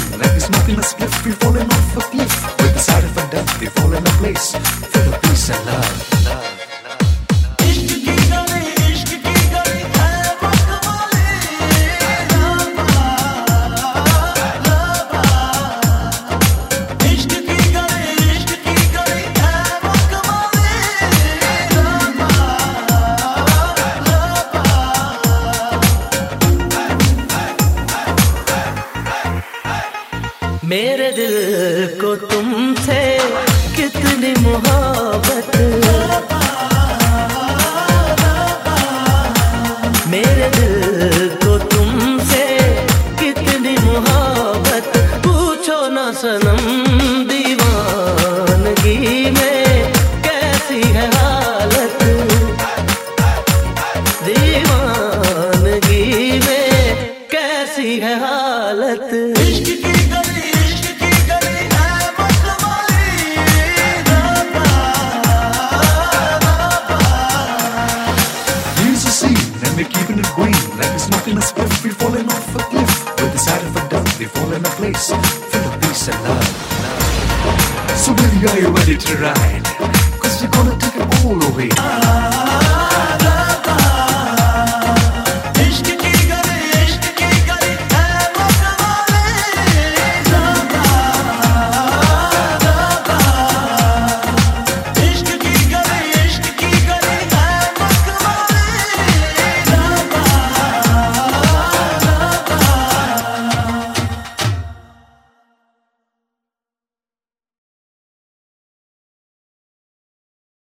like there's nothing less left. We're falling off a cliff. With the side of a death, we fall in a place full of peace and love. मेरे दिल को तुमसे कितनी मोहब्बत, मेरे दिल को तुमसे कितनी मोहब्बत, पूछो ना सनम दीवानगी में कैसी है हालत, दीवानगी में कैसी है हालत। We're keeping it green, like there's nothing less left. We're falling off a cliff. With the side of a duck, we fall in a place full of peace and love. So baby, are you ready to ride? 'Cause we're gonna take it all away.